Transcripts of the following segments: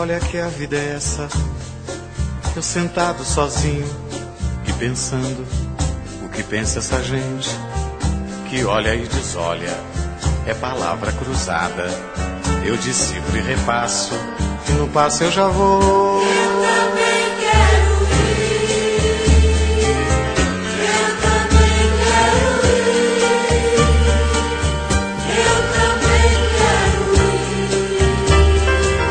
Olha que a vida é essa, eu sentado sozinho e pensando o que pensa essa gente que olha e desolha, é palavra cruzada. Eu decifro e repasso, e no passo eu já vou. Eu também quero ir, eu também quero ir, eu também quero ir,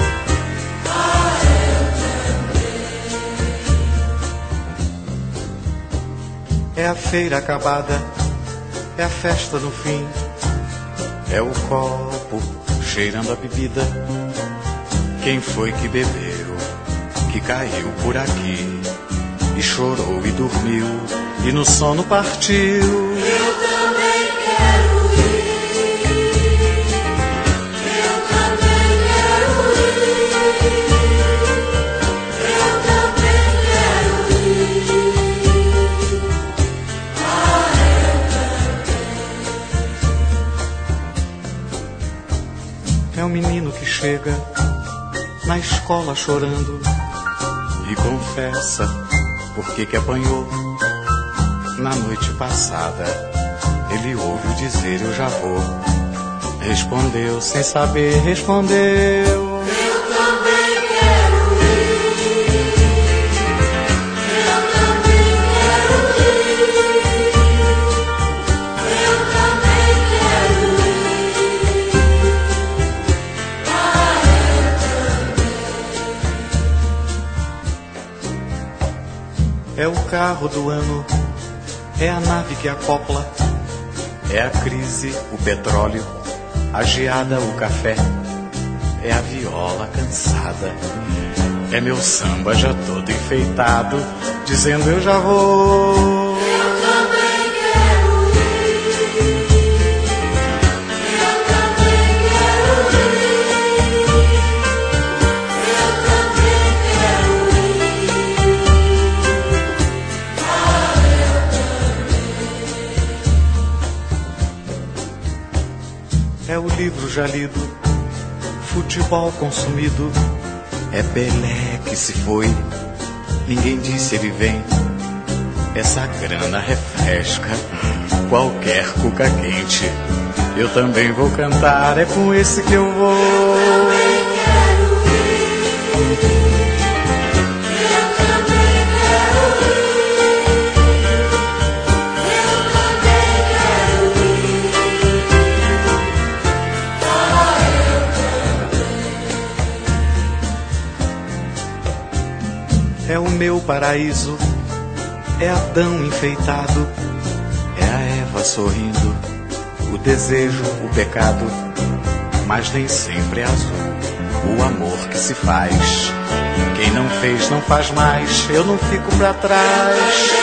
eu também. É a feira acabada, é a festa no fim, é o copo cheirando a bebida. Quem foi que bebeu, que caiu por aqui, e chorou e dormiu, e no sono partiu? Eu também quero ir, eu também quero ir, eu também quero ir, É um menino que chega na escola chorando e confessa por que apanhou. Na noite passada ele ouviu dizer eu já vou. Respondeu sem saber, respondeu. eu também quero ir, eu também quero ir, eu também quero É o carro do ano, é a nave que acopla, é a crise, o petróleo, a geada, o café, é a viola cansada, é meu samba já todo enfeitado, dizendo eu já vou. eu também quero ir, eu também quero ir, eu também quero É o livro já lido, futebol consumido, é Pelé que se foi, ninguém disse ele vem. Essa grana refresca qualquer cuca quente. Eu também vou cantar, é com esse que eu vou. É o meu paraíso, é Adão enfeitado, é a Eva sorrindo, o desejo, o pecado, mas nem sempre é azul o amor que se faz. Quem não fez não faz mais, eu não fico pra trás.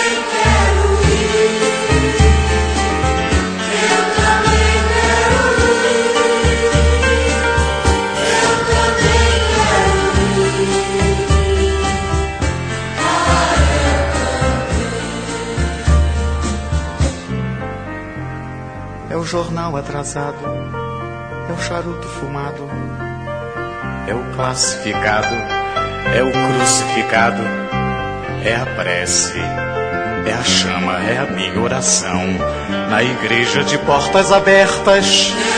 É o jornal atrasado, é o charuto fumado, é o classificado, é o crucificado, é a prece, é a chama, é a minha oração, na igreja de portas abertas.